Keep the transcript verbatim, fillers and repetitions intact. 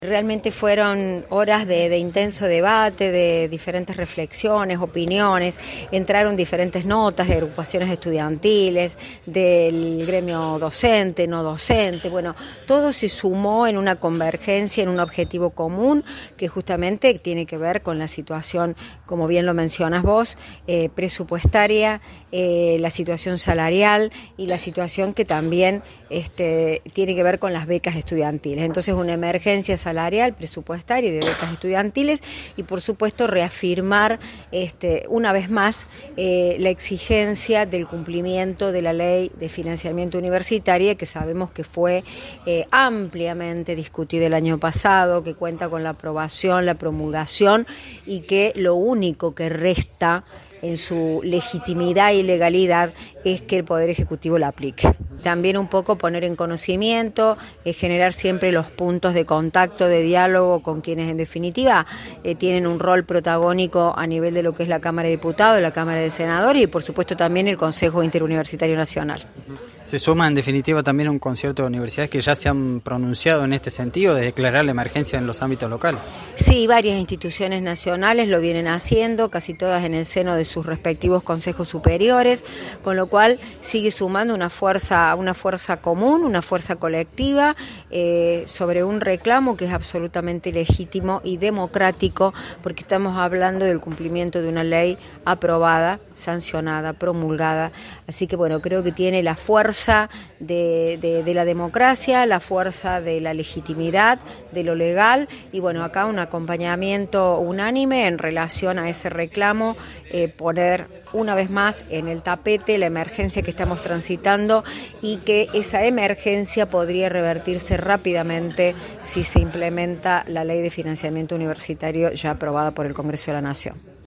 Realmente fueron horas de, de intenso debate, de diferentes reflexiones, opiniones, entraron diferentes notas de agrupaciones estudiantiles, del gremio docente, no docente, bueno, todo se sumó en una convergencia, en un objetivo común que justamente tiene que ver con la situación, como bien lo mencionas vos, eh, presupuestaria, eh, la situación salarial y la situación que también este, tiene que ver con las becas estudiantiles. Entonces, una emergencia salarial salarial, presupuestaria y de becas estudiantiles y por supuesto reafirmar este, una vez más eh, la exigencia del cumplimiento de la ley de financiamiento universitario que sabemos que fue eh, ampliamente discutida el año pasado, que cuenta con la aprobación, la promulgación y que lo único que resta en su legitimidad y legalidad es que el Poder Ejecutivo la aplique. También un poco poner en conocimiento, eh, generar siempre los puntos de contacto, de diálogo con quienes en definitiva eh, tienen un rol protagónico a nivel de lo que es la Cámara de Diputados, la Cámara de Senadores y por supuesto también el Consejo Interuniversitario Nacional. Se suma en definitiva también un concierto de universidades que ya se han pronunciado en este sentido de declarar la emergencia en los ámbitos locales. Sí, varias instituciones nacionales lo vienen haciendo, casi todas en el seno de sus respectivos consejos superiores, con lo cual sigue sumando una fuerza, una fuerza común, una fuerza colectiva eh, sobre un reclamo que es absolutamente legítimo y democrático, porque estamos hablando del cumplimiento de una ley aprobada, sancionada, promulgada. Así que bueno, creo que tiene la fuerza de, de, de la democracia, la fuerza de la legitimidad, de lo legal y bueno, acá un acompañamiento unánime en relación a ese reclamo, eh, poner una vez más en el tapete la emergencia que estamos transitando y que esa emergencia podría revertirse rápidamente si se implementa la ley de financiamiento universitario ya aprobada por el Congreso de la Nación.